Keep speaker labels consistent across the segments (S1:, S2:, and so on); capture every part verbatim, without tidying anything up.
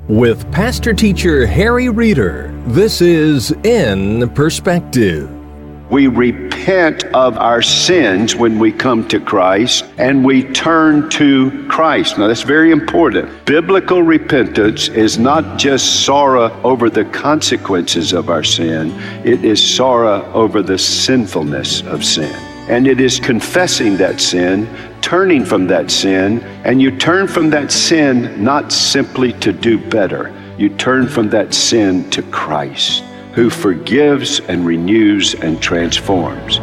S1: With Pastor Teacher Harry Reeder, this is In Perspective.
S2: We repent of our sins when we come to Christ, and we turn to Christ. Now, that's very important. Biblical repentance is not just sorrow over the consequences of our sin. It is sorrow over the sinfulness of sin. And it is confessing that sin, turning from that sin, and you turn from that sin not simply to do better. You turn from that sin to Christ, who forgives and renews and transforms.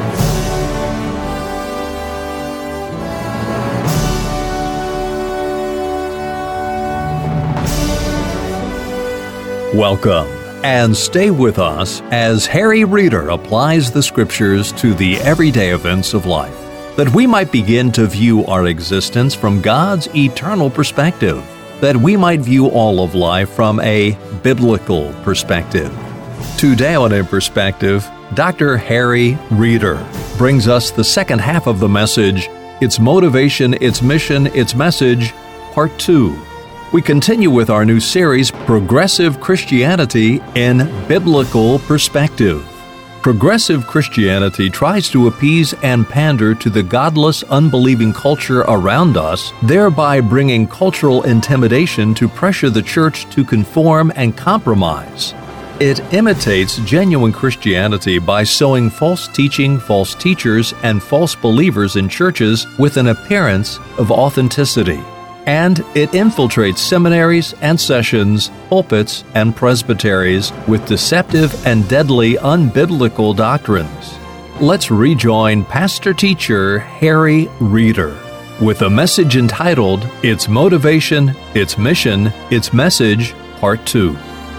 S1: Welcome, and stay with us as Harry Reeder applies the Scriptures to the everyday events of life, that we might begin to view our existence from God's eternal perspective, that we might view all of life from a biblical perspective. Today on In Perspective, Doctor Harry Reeder brings us the second half of the message, Its Motivation, Its Mission, Its Message, Part two. We continue with our new series, Progressive Christianity in Biblical Perspective. Progressive Christianity tries to appease and pander to the godless, unbelieving culture around us, thereby bringing cultural intimidation to pressure the church to conform and compromise. It imitates genuine Christianity by sowing false teaching, false teachers, and false believers in churches with an appearance of authenticity. And it infiltrates seminaries and sessions, pulpits and presbyteries with deceptive and deadly unbiblical doctrines. Let's rejoin Pastor Teacher Harry Reeder with a message entitled, Its Motivation, Its Mission, Its Message, Part two.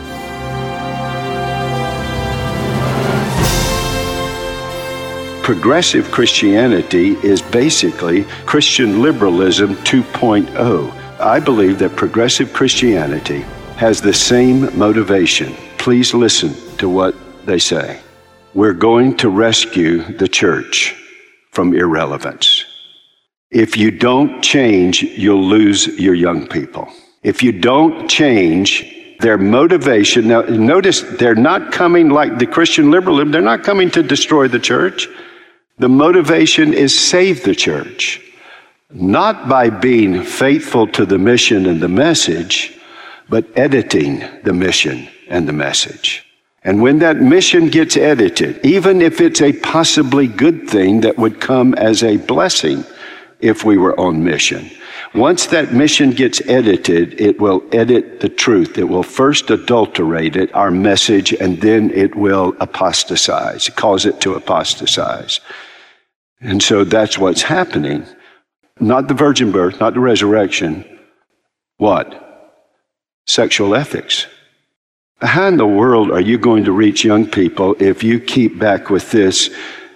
S2: Progressive Christianity is basically Christian liberalism two point oh. I believe that progressive Christianity has the same motivation. Please listen to what they say. We're going to rescue the church from irrelevance. If you don't change, you'll lose your young people. If you don't change their motivation, now notice they're not coming like the Christian liberalism, they're not coming to destroy the church. The motivation is save the church, not by being faithful to the mission and the message, but editing the mission and the message. And when that mission gets edited, even if it's a possibly good thing that would come as a blessing if we were on mission, once that mission gets edited, it will edit the truth. It will first adulterate it, our message, and then it will apostatize, cause it to apostatize. And so that's what's happening. Not the virgin birth, not the resurrection. What? Sexual ethics. How in the world are you going to reach young people if you keep back with this?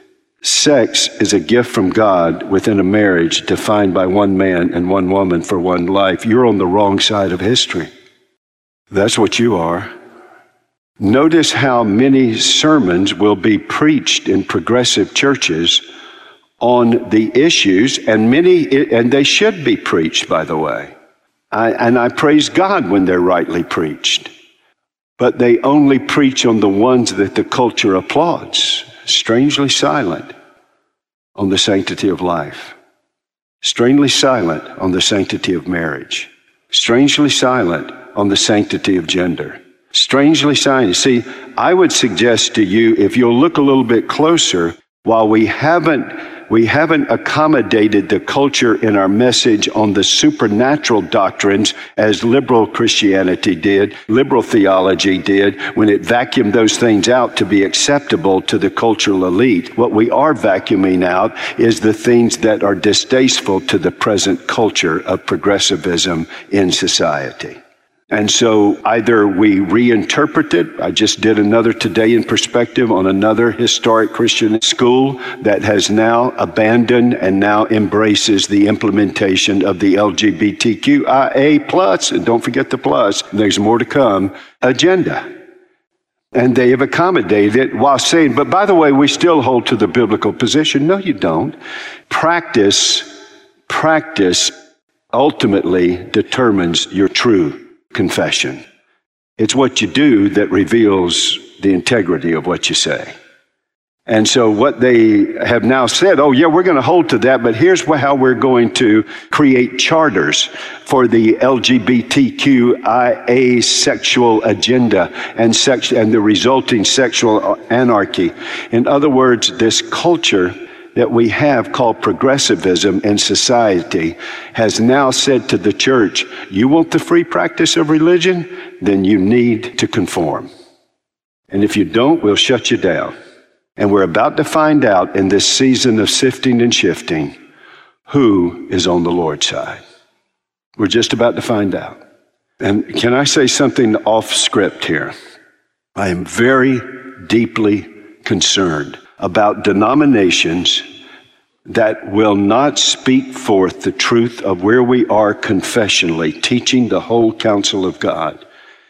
S2: Sex is a gift from God within a marriage defined by one man and one woman for one life. You're on the wrong side of history. That's what you are. Notice how many sermons will be preached in progressive churches on the issues, and many, and they should be preached, by the way. I, and I praise God when they're rightly preached. But they only preach on the ones that the culture applauds. Strangely silent on the sanctity of life. Strangely silent on the sanctity of marriage. Strangely silent on the sanctity of gender. Strangely silent. See, I would suggest to you, if you'll look a little bit closer, while we haven't We haven't accommodated the culture in our message on the supernatural doctrines as liberal Christianity did, liberal theology did, when it vacuumed those things out to be acceptable to the cultural elite. What we are vacuuming out is the things that are distasteful to the present culture of progressivism in society. And so either we reinterpret it. I just did another Today in Perspective on another historic Christian school that has now abandoned and now embraces the implementation of the L G B T Q I A plus, and don't forget the plus, there's more to come, agenda. And they have accommodated it while saying, but by the way, we still hold to the biblical position. No, you don't. Practice, practice ultimately determines your true confession. It's what you do that reveals the integrity of what you say. And so what they have now said, oh yeah, we're going to hold to that, but here's how we're going to create charters for the L G B T Q I A sexual agenda and sex and the resulting sexual anarchy. In other words, this culture that we have called progressivism in society has now said to the church, you want the free practice of religion? Then you need to conform. And if you don't, we'll shut you down. And we're about to find out in this season of sifting and shifting who is on the Lord's side. We're just about to find out. And can I say something off script here? I am very deeply concerned about denominations that will not speak forth the truth of where we are confessionally, teaching the whole counsel of God,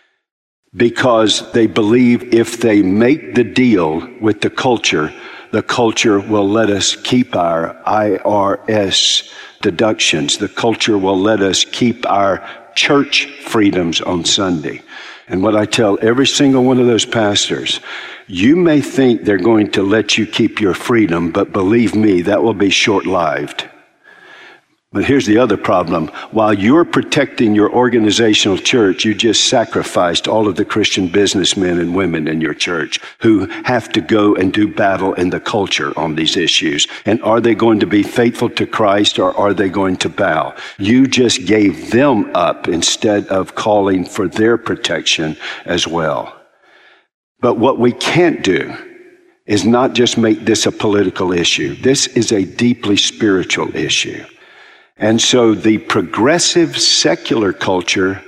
S2: because they believe if they make the deal with the culture, the culture will let us keep our I R S deductions. The culture will let us keep our church freedoms on Sunday. And what I tell every single one of those pastors, you may think they're going to let you keep your freedom, but believe me, that will be short-lived. But here's the other problem. While you're protecting your organizational church, you just sacrificed all of the Christian businessmen and women in your church who have to go and do battle in the culture on these issues. And are they going to be faithful to Christ, or are they going to bow? You just gave them up instead of calling for their protection as well. But what we can't do is not just make this a political issue. This is a deeply spiritual issue. And so the progressive secular culture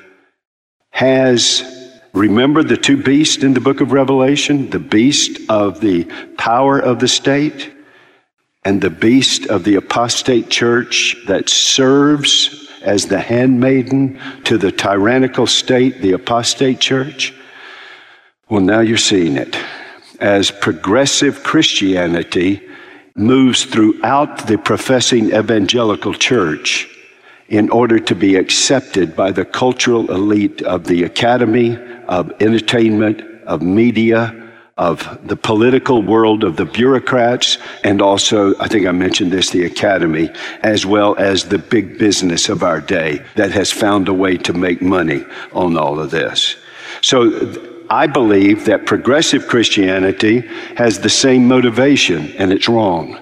S2: has, remember the two beasts in the book of Revelation? The beast of the power of the state and the beast of the apostate church that serves as the handmaiden to the tyrannical state, the apostate church. Well, now you're seeing it. As progressive Christianity moves throughout the professing evangelical church in order to be accepted by the cultural elite of the academy, of entertainment, of media, of the political world, of the bureaucrats, and also, I think I mentioned this, the academy, as well as the big business of our day that has found a way to make money on all of this. So I believe that progressive Christianity has the same motivation, and it's wrong.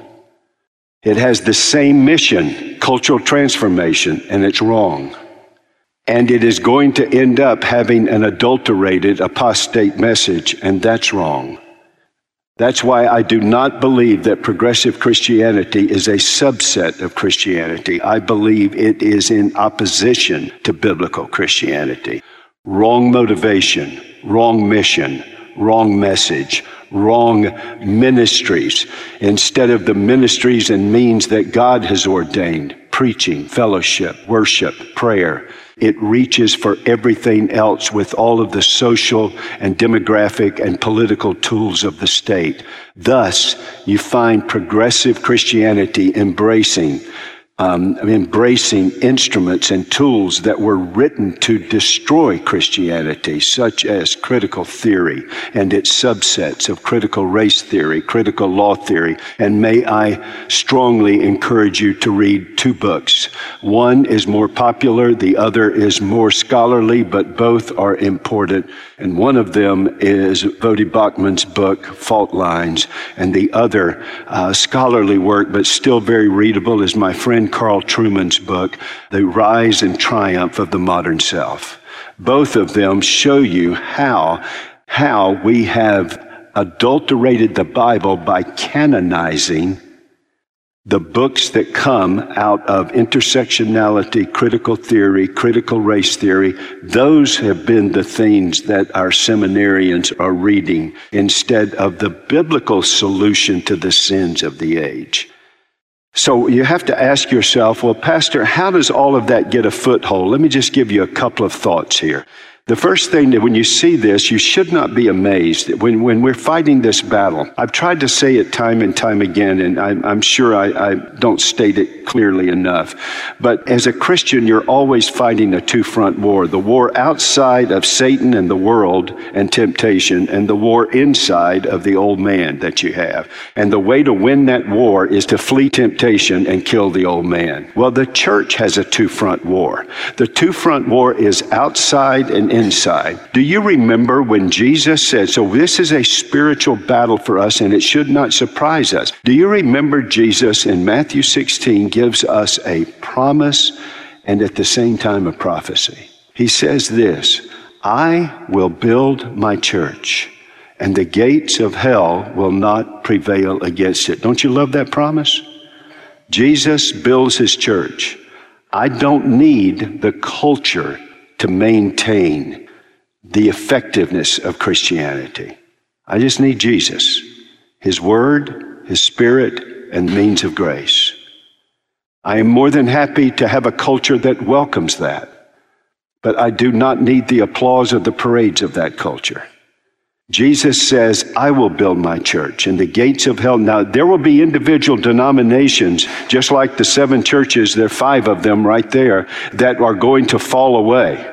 S2: It has the same mission, cultural transformation, and it's wrong. And it is going to end up having an adulterated apostate message, and that's wrong. That's why I do not believe that progressive Christianity is a subset of Christianity. I believe it is in opposition to biblical Christianity. Wrong motivation, wrong mission, wrong message, wrong ministries. Instead of the ministries and means that God has ordained, preaching, fellowship, worship, prayer, it reaches for everything else with all of the social and demographic and political tools of the state. Thus, you find progressive Christianity embracing Um, embracing instruments and tools that were written to destroy Christianity, such as critical theory and its subsets of critical race theory, critical law theory. And may I strongly encourage you to read two books. One is more popular, the other is more scholarly, but both are important. And one of them is Voddie Bauchman's book, Fault Lines, and the other uh, scholarly work, but still very readable, is my friend Carl Trueman's book, The Rise and Triumph of the Modern Self. Both of them show you how, how we have adulterated the Bible by canonizing the books that come out of intersectionality, critical theory, critical race theory. Those have been the things that our seminarians are reading instead of the biblical solution to the sins of the age. So you have to ask yourself, well, Pastor, how does all of that get a foothold? Let me just give you a couple of thoughts here. The first thing that when you see this, you should not be amazed. When, when we're fighting this battle, I've tried to say it time and time again, and I'm, I'm sure I, I don't state it clearly enough. But as a Christian, you're always fighting a two-front war. The war outside of Satan and the world and temptation, and the war inside of the old man that you have. And the way to win that war is to flee temptation and kill the old man. Well, the church has a two-front war. The two-front war is outside and inside. Do you remember when Jesus said, so this is a spiritual battle for us, and it should not surprise us. Do you remember Jesus in Matthew sixteen gives us a promise and at the same time a prophecy? He says this, I will build my church, and the gates of hell will not prevail against it. Don't you love that promise? Jesus builds his church. I don't need the culture to maintain the effectiveness of Christianity. I just need Jesus, his word, his spirit, and means of grace. I am more than happy to have a culture that welcomes that, but I do not need the applause or the parades of that culture. Jesus says, I will build my church, and the gates of hell. Now, there will be individual denominations, just like the seven churches, there are five of them right there, that are going to fall away.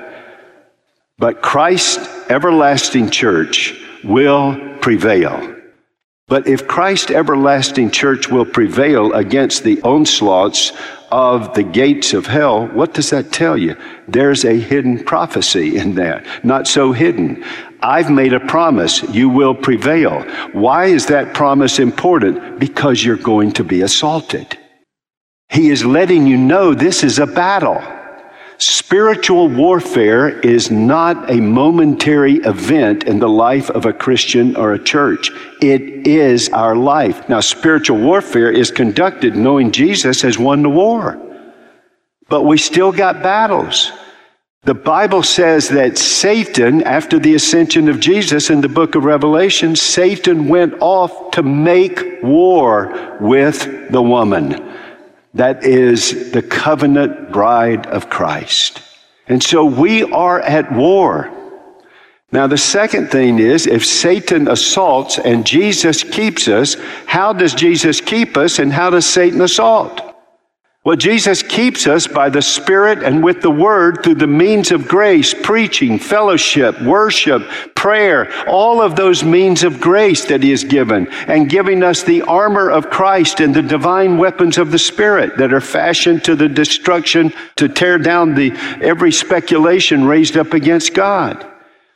S2: But Christ's everlasting church will prevail. But if Christ's everlasting church will prevail against the onslaughts of the gates of hell, what does that tell you? There's a hidden prophecy in that. Not so hidden. I've made a promise, you will prevail. Why is that promise important? Because you're going to be assaulted. He is letting you know this is a battle. Spiritual warfare is not a momentary event in the life of a Christian or a church. It is our life. Now, spiritual warfare is conducted knowing Jesus has won the war. But we still got battles. The Bible says that Satan, after the ascension of Jesus in the book of Revelation, Satan went off to make war with the woman. That is the covenant bride of Christ. And so we are at war. Now, the second thing is, if Satan assaults and Jesus keeps us, how does Jesus keep us and how does Satan assault? Well, Jesus keeps us by the Spirit and with the Word through the means of grace, preaching, fellowship, worship, prayer, all of those means of grace that He has given, and giving us the armor of Christ and the divine weapons of the Spirit that are fashioned to the destruction, to tear down the every speculation raised up against God.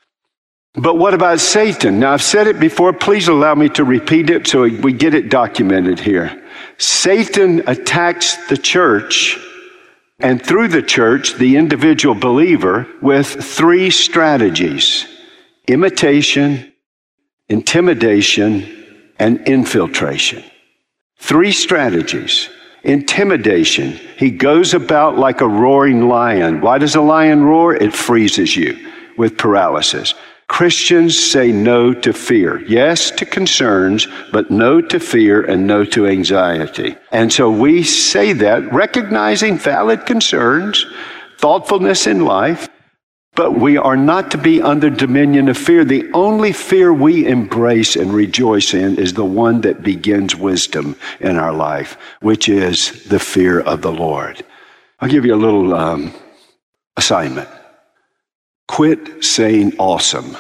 S2: But what about Satan? Now, I've said it before. Please allow me to repeat it so we get it documented here. Satan attacks the church, and through the church, the individual believer, with three strategies: imitation, intimidation, and infiltration. Three strategies. Intimidation. He goes about like a roaring lion. Why does a lion roar? It freezes you with paralysis. Christians say no to fear. Yes to concerns, but no to fear and no to anxiety. And so we say that, recognizing valid concerns, thoughtfulness in life, but we are not to be under dominion of fear. The only fear we embrace and rejoice in is the one that begins wisdom in our life, which is the fear of the Lord. I'll give you a little um, assignment. Quit saying awesome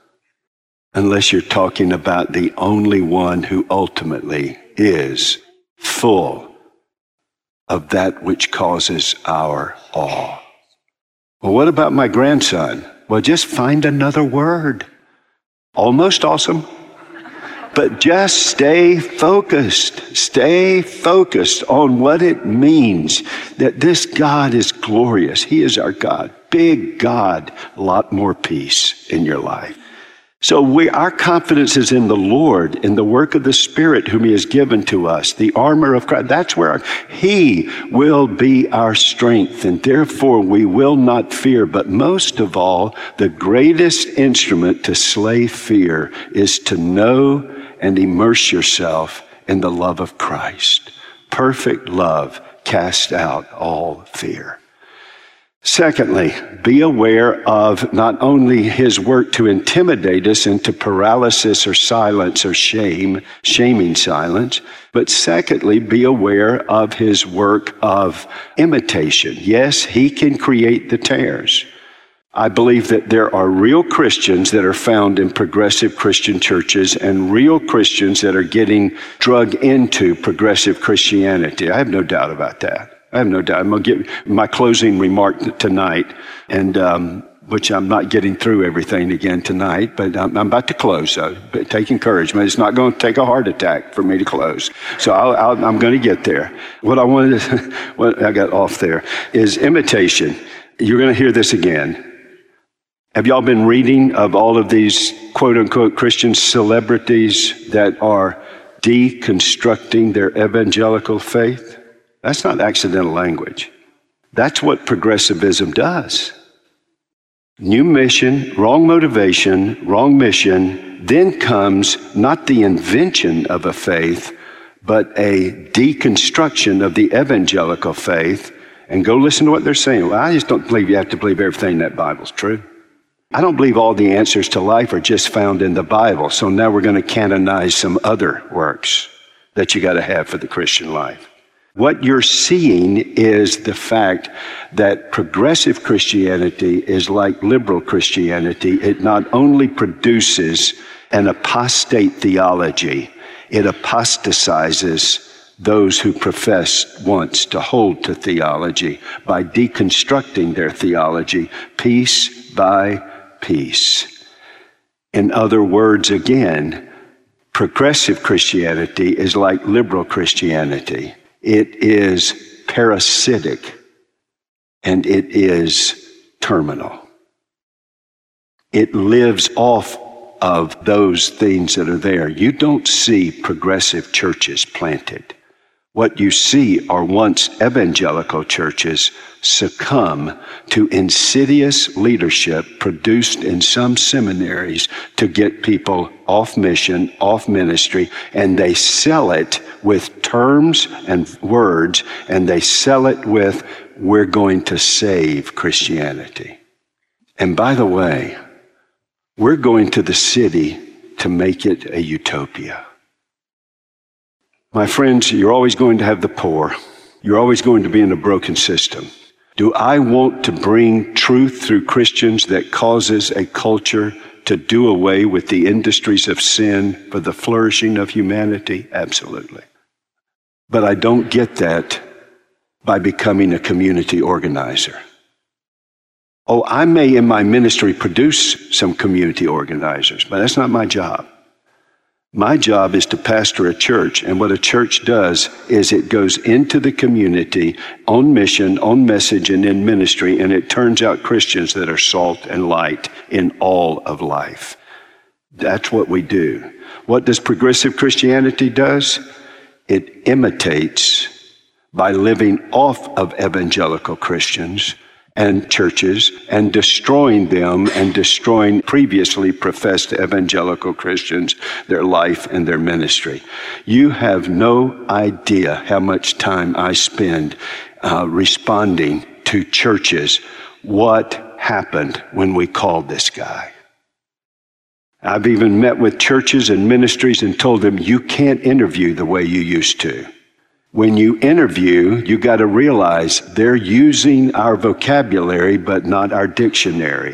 S2: unless you're talking about the only one who ultimately is full of that which causes our awe. Well, what about my grandson? Well, just find another word. Almost awesome. But just stay focused. Stay focused on what it means that this God is glorious. He is our God. Big God. A lot more peace in your life. So we, our confidence is in the Lord, in the work of the Spirit whom He has given to us, the armor of Christ. That's where our, He will be our strength, and therefore we will not fear. But most of all, the greatest instrument to slay fear is to know and immerse yourself in the love of Christ. Perfect love casts out all fear. Secondly, be aware of not only his work to intimidate us into paralysis or silence or shame, shaming silence, but secondly, be aware of his work of imitation. Yes, he can create the tares. I believe that there are real Christians that are found in progressive Christian churches and real Christians that are getting drug into progressive Christianity. I have no doubt about that. I have no doubt. I'm going to give my closing remark tonight, and um, which I'm not getting through everything again tonight, but I'm, I'm about to close, so take encouragement. It's not going to take a heart attack for me to close. So I'll, I'll, I'm going to get there. What I wanted to, what I got off there is imitation. You're going to hear this again. Have y'all been reading of all of these quote-unquote Christian celebrities that are deconstructing their evangelical faith? That's not accidental language. That's what progressivism does. New mission, wrong motivation, wrong mission, then comes not the invention of a faith, but a deconstruction of the evangelical faith. And go listen to what they're saying. Well, I just don't believe you have to believe everything in that Bible's true. I don't believe all the answers to life are just found in the Bible. So now we're going to canonize some other works that you got to have for the Christian life. What you're seeing is the fact that progressive Christianity is like liberal Christianity. It not only produces an apostate theology, it apostatizes those who profess once to hold to theology by deconstructing their theology piece by piece. In other words, again, progressive Christianity is like liberal Christianity. It is parasitic and it is terminal. It lives off of those things that are there. You don't see progressive churches planted. What you see are once evangelical churches succumb to insidious leadership produced in some seminaries to get people off mission, off ministry, and they sell it with terms and words, and they sell it with, we're going to save Christianity. And by the way, we're going to the city to make it a utopia. My friends, you're always going to have the poor. You're always going to be in a broken system. Do I want to bring truth through Christians that causes a culture to do away with the industries of sin for the flourishing of humanity? Absolutely. But I don't get that by becoming a community organizer. Oh, I may in my ministry produce some community organizers, but that's not my job. My job is to pastor a church, and what a church does is it goes into the community on mission, on message, and in ministry, and it turns out Christians that are salt and light in all of life. That's what we do. What does progressive Christianity does? It imitates by living off of evangelical Christians and churches and destroying them and destroying previously professed evangelical Christians, their life and their ministry. You have no idea how much time I spend uh, responding to churches. What happened when we called this guy? I've even met with churches and ministries and told them, you can't interview the way you used to. When you interview, you got to realize they're using our vocabulary, but not our dictionary.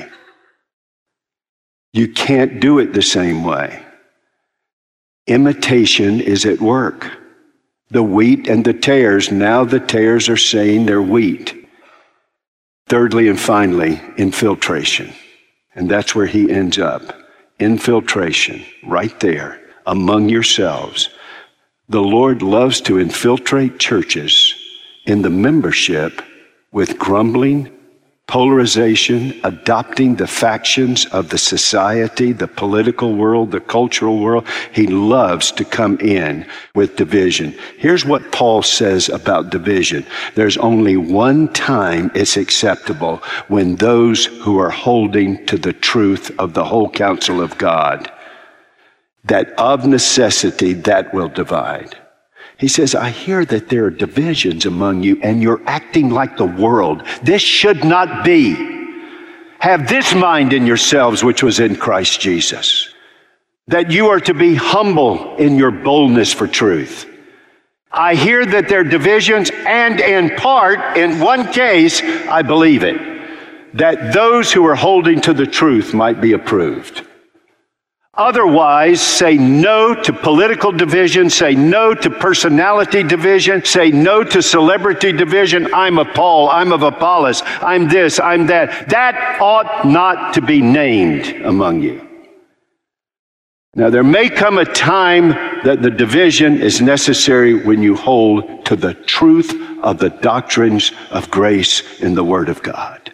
S2: You can't do it the same way. Imitation is at work. The wheat and the tares, now the tares are saying they're wheat. Thirdly and finally, infiltration. And that's where he ends up. Infiltration, right there, among yourselves. The Lord loves to infiltrate churches in the membership with grumbling, polarization, adopting the factions of the society, the political world, the cultural world. He loves to come in with division. Here's what Paul says about division. There's only one time it's acceptable, when those who are holding to the truth of the whole counsel of God, that of necessity that will divide. He says, I hear that there are divisions among you and you're acting like the world. This should not be. Have this mind in yourselves which was in Christ Jesus, that you are to be humble in your boldness for truth. I hear that there are divisions, and in part, in one case, I believe it, that those who are holding to the truth might be approved. Otherwise, say no to political division, say no to personality division, say no to celebrity division. I'm of Paul, I'm of Apollos, I'm this, I'm that. That ought not to be named among you. Now, there may come a time that the division is necessary when you hold to the truth of the doctrines of grace in the Word of God.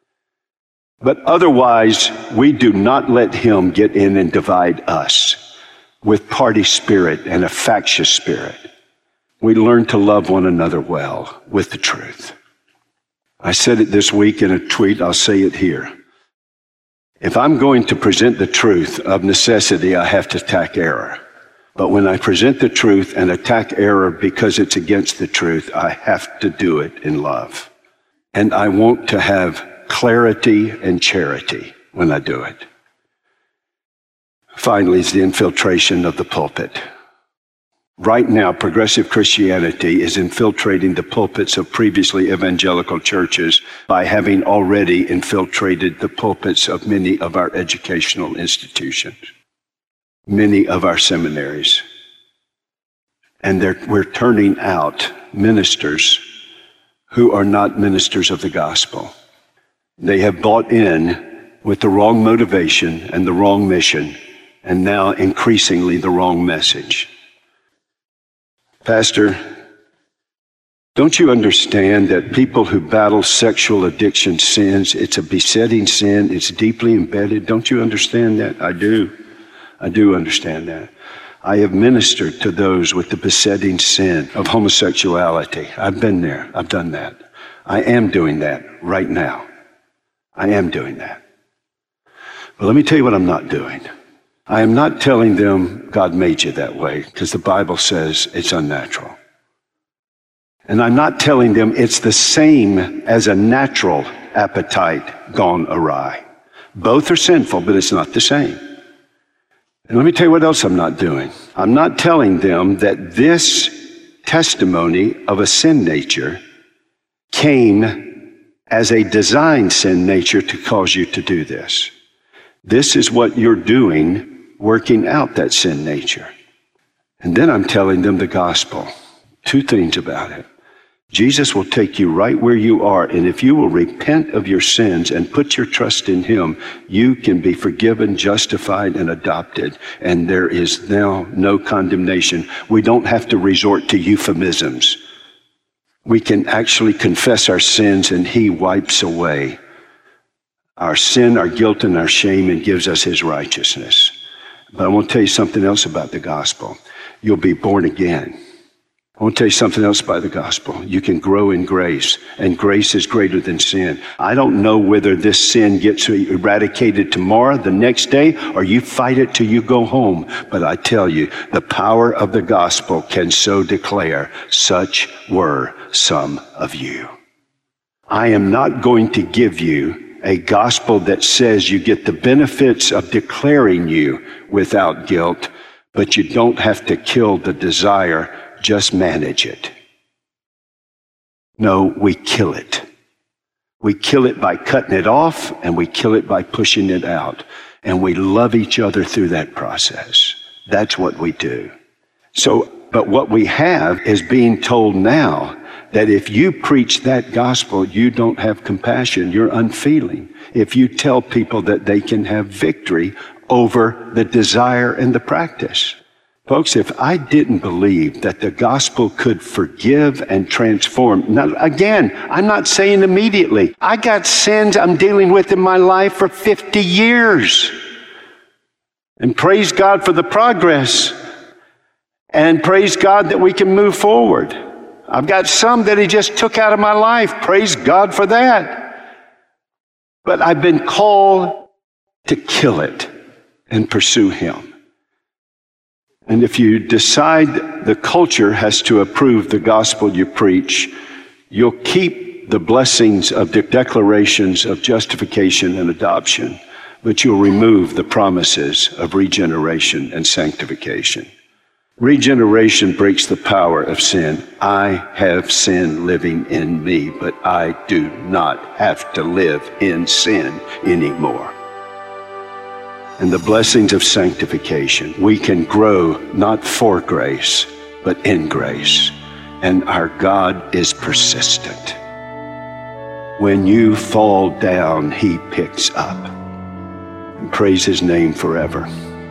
S2: But otherwise, we do not let him get in and divide us with party spirit and a factious spirit. We learn to love one another well with the truth. I said it this week in a tweet, I'll say it here. If I'm going to present the truth, of necessity, I have to attack error. But when I present the truth and attack error because it's against the truth, I have to do it in love. And I want to have clarity and charity when I do it. Finally, is the infiltration of the pulpit. Right now, progressive Christianity is infiltrating the pulpits of previously evangelical churches by having already infiltrated the pulpits of many of our educational institutions, many of our seminaries. And we're turning out ministers who are not ministers of the gospel. They have bought in with the wrong motivation and the wrong mission, and now increasingly the wrong message. Pastor, don't you understand that people who battle sexual addiction sins, it's a besetting sin, it's deeply embedded? Don't you understand that? I do. I do understand that. I have ministered to those with the besetting sin of homosexuality. I've been there. I've done that. I am doing that right now. I am doing that. But let me tell you what I'm not doing. I am not telling them God made you that way, because the Bible says it's unnatural. And I'm not telling them it's the same as a natural appetite gone awry. Both are sinful, but it's not the same. And let me tell you what else I'm not doing. I'm not telling them that this testimony of a sin nature came as a designed sin nature to cause you to do this. This is what you're doing, working out that sin nature. And then I'm telling them the gospel. Two things about it. Jesus will take you right where you are, and if you will repent of your sins and put your trust in him, you can be forgiven, justified, and adopted. And there is now no condemnation. We don't have to resort to euphemisms. We can actually confess our sins, and he wipes away our sin, our guilt, and our shame, and gives us his righteousness. But I want to tell you something else about the gospel. You'll be born again. I want to tell you something else about the gospel. You can grow in grace, and grace is greater than sin. I don't know whether this sin gets eradicated tomorrow, the next day, or you fight it till you go home. But I tell you, the power of the gospel can so declare, such were some of you. I am not going to give you a gospel that says you get the benefits of declaring you without guilt, but you don't have to kill the desire, just manage it. No, we kill it. We kill it by cutting it off, and we kill it by pushing it out. And we love each other through that process. That's what we do. So, but what we have is being told now that if you preach that gospel, you don't have compassion, you're unfeeling. If you tell people that they can have victory over the desire and the practice. Folks, if I didn't believe that the gospel could forgive and transform, now again, I'm not saying immediately. I got sins I'm dealing with in my life for fifty years. And praise God for the progress. And praise God that we can move forward. I've got some that he just took out of my life. Praise God for that. But I've been called to kill it and pursue him. And if you decide the culture has to approve the gospel you preach, you'll keep the blessings of the declarations of justification and adoption, but you'll remove the promises of regeneration and sanctification. Regeneration breaks the power of sin. I have sin living in me, but I do not have to live in sin anymore. And the blessings of sanctification, we can grow not for grace, but in grace. And our God is persistent. When you fall down, He picks up. And praise His name forever.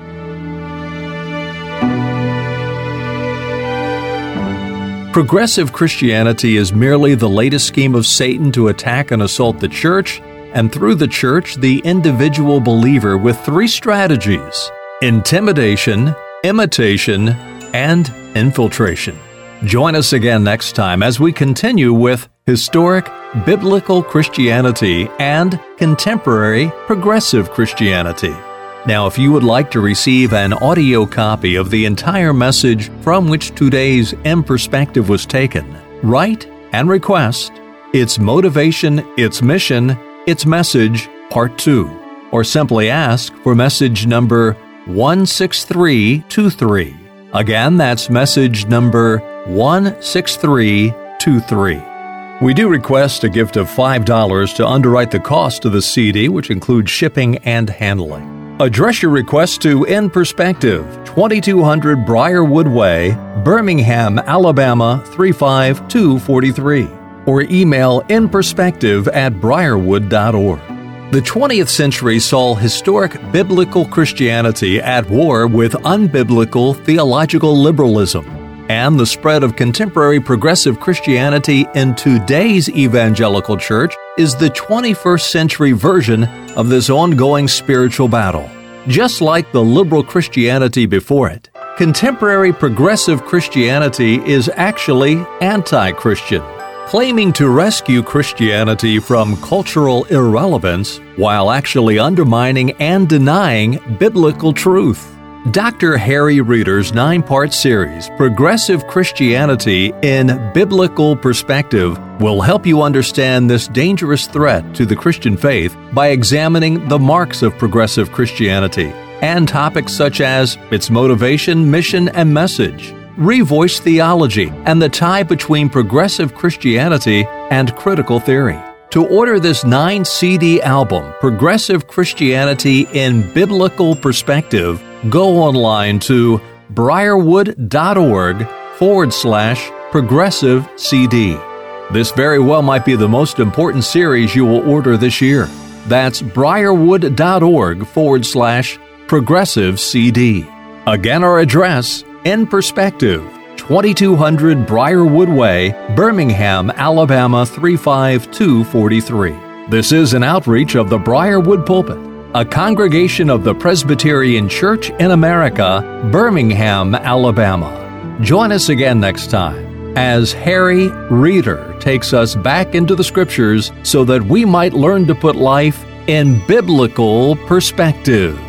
S1: Progressive Christianity is merely the latest scheme of Satan to attack and assault the church, and through the church, the individual believer, with three strategies: intimidation, imitation, and infiltration. Join us again next time as we continue with historic biblical Christianity and contemporary progressive Christianity. Now, if you would like to receive an audio copy of the entire message from which today's In Perspective was taken, write and request Its Motivation, Its Mission, Its Message, Part two, or simply ask for message number one six three two three. Again, that's message number one six three two three. We do request a gift of five dollars to underwrite the cost of the C D, which includes shipping and handling. Address your request to In Perspective, twenty-two hundred Briarwood Way, Birmingham, Alabama three five two four three, or email inperspective at briarwood dot org. The twentieth century saw historic biblical Christianity at war with unbiblical theological liberalism, and the spread of contemporary progressive Christianity in today's evangelical church is the twenty-first century version of this ongoing spiritual battle. Just like the liberal Christianity before it, contemporary progressive Christianity is actually anti-Christian, claiming to rescue Christianity from cultural irrelevance while actually undermining and denying biblical truth. Doctor Harry Reeder's nine-part series, Progressive Christianity in Biblical Perspective, will help you understand this dangerous threat to the Christian faith by examining the marks of progressive Christianity and topics such as its motivation, mission, and message, revoice theology, and the tie between progressive Christianity and critical theory. To order this nine C D album, Progressive Christianity in Biblical Perspective, go online to briarwood.org forward slash progressive CD. This very well might be the most important series you will order this year. That's briarwood.org forward slash progressive CD. Again, our address, In Perspective, twenty-two hundred Briarwood Way, Birmingham, Alabama three five two four three. This is an outreach of the Briarwood Pulpit, a congregation of the Presbyterian Church in America, Birmingham, Alabama. Join us again next time as Harry Reeder takes us back into the Scriptures so that we might learn to put life in biblical perspective.